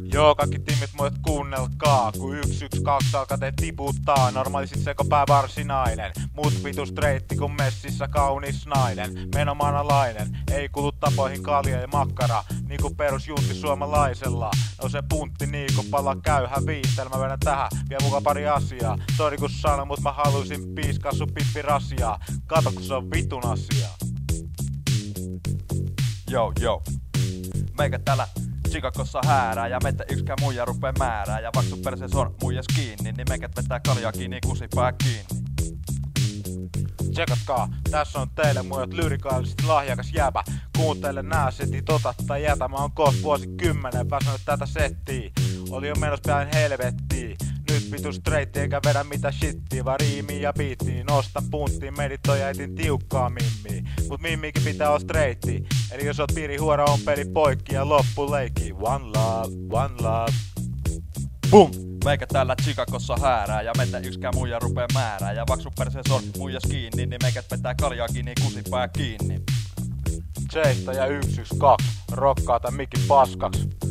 Joo, kaikki tiimit muut kuunnelkaa, kun 112 alkaa te tiputtaa. Normaalisit sekopää varsinainen, mut vitu streitti kun messissä kaunis nainen. Menomaanalainen, ei kulu tapoihin kalja ja makkara, niinku perusjuntti suomalaisella. No se puntti niinku pala käyhä viistelmä, mä vedän tähän vielä mukaan pari asiaa. Sori kun sanon, mut mä haluisin piiskaa sun pippirasiaa. Kato kun se on vitun asiaa. Joo. Meikä täällä Chicagossa häärää ja meitä yksikään muija rupee määrää. Ja vaikka sun persees on muijas kiinni, niin meikät vetää kaljaa kiinni kusipää kiinni. Tsekatkaa, tässä on teille muijat lyrikaalisesti lahjakas jäbä. Kuuntele nää setit, ota tai jätä. Mä oon kohta vuosikymmenen väsynyt tätä settiä. Oli jo menossa päin helvettiin. Nyt vitu streitti eikä vedä mitä shittiä, vaan riimiä ja biittiä. Nosta punttiin, meditoi äitin tiukkaa mimmiä. Mut mimmikin pitää olla streitti. Eli jos oot piirihuora on peli poikki ja loppu leikki. One love. Boom! Meikä täällä Chicagossa häärää ja meitä yksikään muija rupee määrää. Ja vaikka sun persees on muijas kiinni, niin meikät vetää kaljaa kiinni kusipää kiinni. Seistä ja 112, rokkaa tän mikin paskaks.